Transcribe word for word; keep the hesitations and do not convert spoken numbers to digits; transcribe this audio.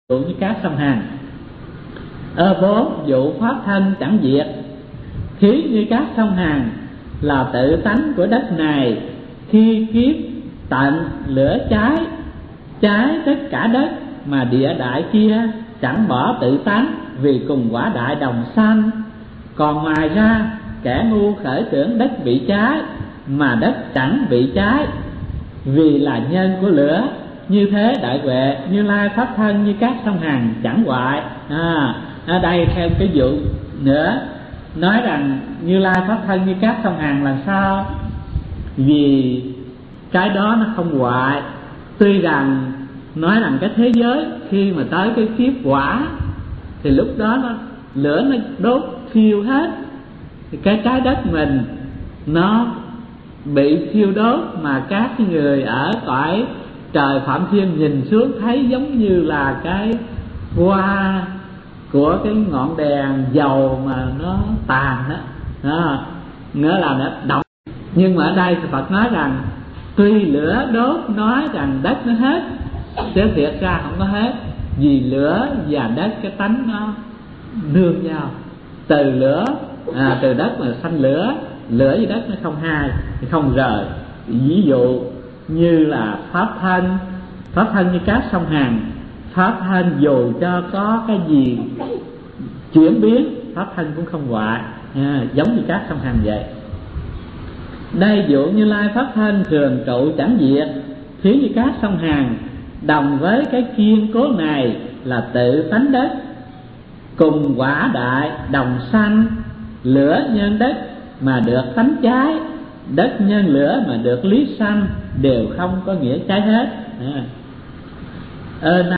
dụ như các sông Hàn. Ơ bốn dụ pháp thân chẳng diệt, khí như các sông Hàn là tự tánh của đất này. Khi kiếp tận lửa cháy, cháy tất cả đất, mà địa đại kia chẳng bỏ tự tánh, vì cùng quả đại đồng sanh. Còn ngoài ra kẻ ngu khởi tưởng đất bị cháy, mà đất chẳng bị cháy, vì là nhân của lửa. Như thế đại huệ Như Lai pháp thân như các sông Hàn chẳng hoại. à, ở đây theo cái vụ nữa nói rằng Như Lai pháp thân như các sông Hàn là sao? Vì cái đó nó không hoại. Tuy rằng nói rằng cái thế giới khi mà tới cái kiếp quả thì lúc đó nó lửa nó đốt thiêu hết, thì cái trái đất mình nó bị thiêu đốt, mà các người ở cõi trời Phạm Thiên nhìn xuống thấy giống như là cái hoa của cái ngọn đèn dầu mà nó tàn đó, đó nghĩa là nó động. Nhưng mà ở đây thì Phật nói rằng tuy lửa đốt nói rằng đất nó hết, chứ thiệt ra không có hết, vì lửa và đất cái tánh nó nương nhau. Từ lửa à, từ đất mà sanh lửa, lửa với đất nó không hai thì không rời. Ví dụ như là pháp thân, pháp thân như các sông Hàn, pháp thân dù cho có cái gì chuyển biến, pháp thân cũng không hoại, à, giống như các sông Hàn vậy. Đây dụ Như Lai pháp thân thường trụ chẳng diệt, khiến như các sông Hàn đồng với cái kiên cố này là tự tánh đất, cùng quả đại đồng sanh. Lửa nhân đất mà được tánh cháy, đất nhân lửa mà được lý sanh, đều không có nghĩa cháy hết. à. Ơ